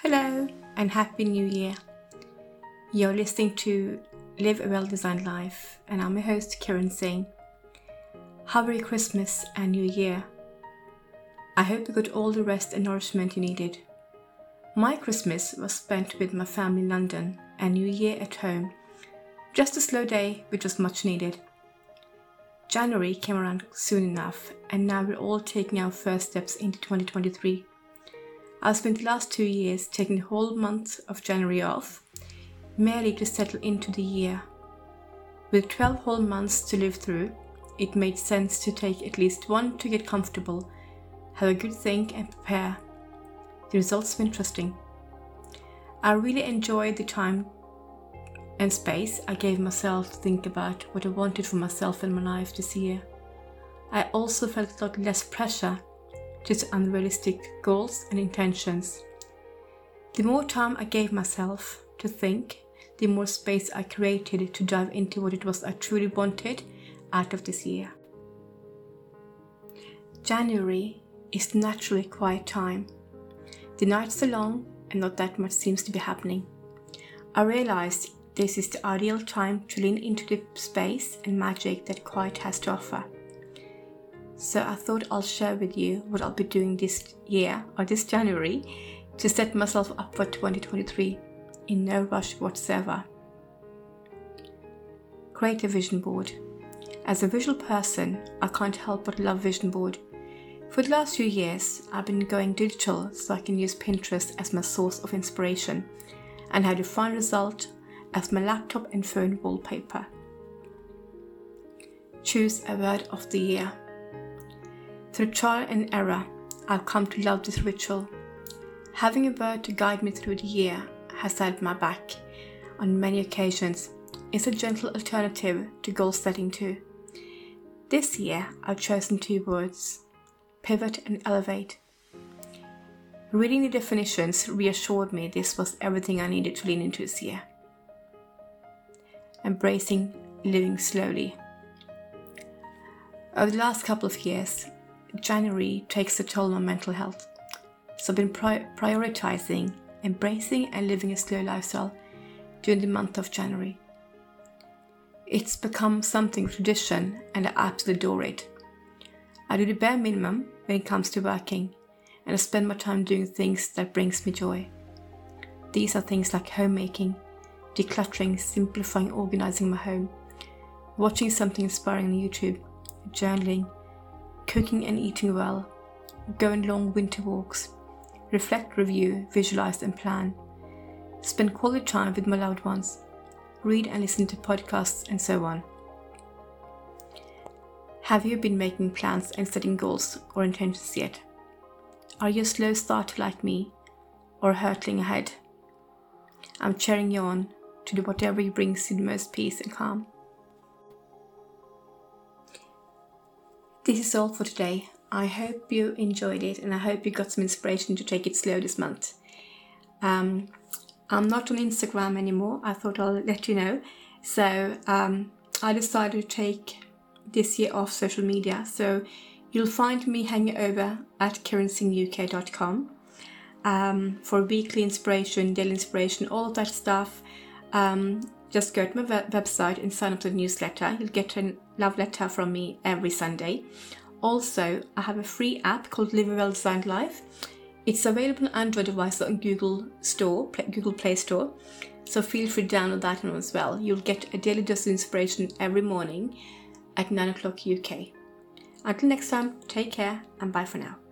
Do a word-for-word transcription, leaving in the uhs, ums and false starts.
Hello and Happy New Year. You're listening to Live a Well-Designed Life and I'm your host Kiran Singh. Have a Merry Christmas and New Year. I hope you got all the rest and nourishment you needed. My Christmas was spent with my family in London and New Year at home. Just a slow day which was much needed. January came around soon enough and now we're all taking our first steps into twenty twenty-three. I've spent the last two years taking the whole month of January off, merely to settle into the year. With twelve whole months to live through, it made sense to take at least one to get comfortable, have a good think and prepare. The results were interesting. I really enjoyed the time and space I gave myself to think about what I wanted for myself and my life this year. I also felt a lot less pressure to set unrealistic goals and intentions. The more time I gave myself to think, the more space I created to dive into what it was I truly wanted out of this year. January is naturally a quiet time. The nights are long and not that much seems to be happening. I realized this is the ideal time to lean into the space and magic that quiet has to offer. So I thought I'll share with you what I'll be doing this year or this January to set myself up for twenty twenty-three in no rush whatsoever. Create a vision board. As a visual person, I can't help but love vision board. For the last few years, I've been going digital so I can use Pinterest as my source of inspiration and have the final result as my laptop and phone wallpaper. Choose a word of the year. Through trial and error, I've come to love this ritual. Having a word to guide me through the year has had my back on many occasions. It's a gentle alternative to goal setting too. This year, I've chosen two words: pivot and elevate. Reading the definitions reassured me this was everything I needed to lean into this year. Embracing living slowly. Over the last couple of years, January takes a toll on my mental health, so I've been pri- prioritizing, embracing and living a slow lifestyle during the month of January. It's become something of tradition and I absolutely adore it. I do the bare minimum when it comes to working and I spend my time doing things that brings me joy. These are things like homemaking, decluttering, simplifying, organizing my home, watching something inspiring on YouTube, journaling, cooking and eating well, going long winter walks, reflect, review, visualize and plan, spend quality time with my loved ones, read and listen to podcasts and so on. Have you been making plans and setting goals or intentions yet? Are you a slow starter like me or hurtling ahead? I'm cheering you on to do whatever brings you the most peace and calm. This is all for today. I hope you enjoyed it and I hope you got some inspiration to take it slow this month. Um, I'm not on Instagram anymore. I thought I'll let you know. So um, I decided to take this year off social media. So you'll find me hanging over at kiran singh u k dot com um, for weekly inspiration, daily inspiration, all of that stuff. Um, just go to my web- website and sign up to the newsletter. You'll get a love letter from me every Sunday. Also, I have a free app called Live a Well-Designed Life. It's available on Android devices on Google Store, Google Play Store. So feel free to download that one as well. You'll get a daily dose of inspiration every morning at nine o'clock U K. Until next time, take care and bye for now.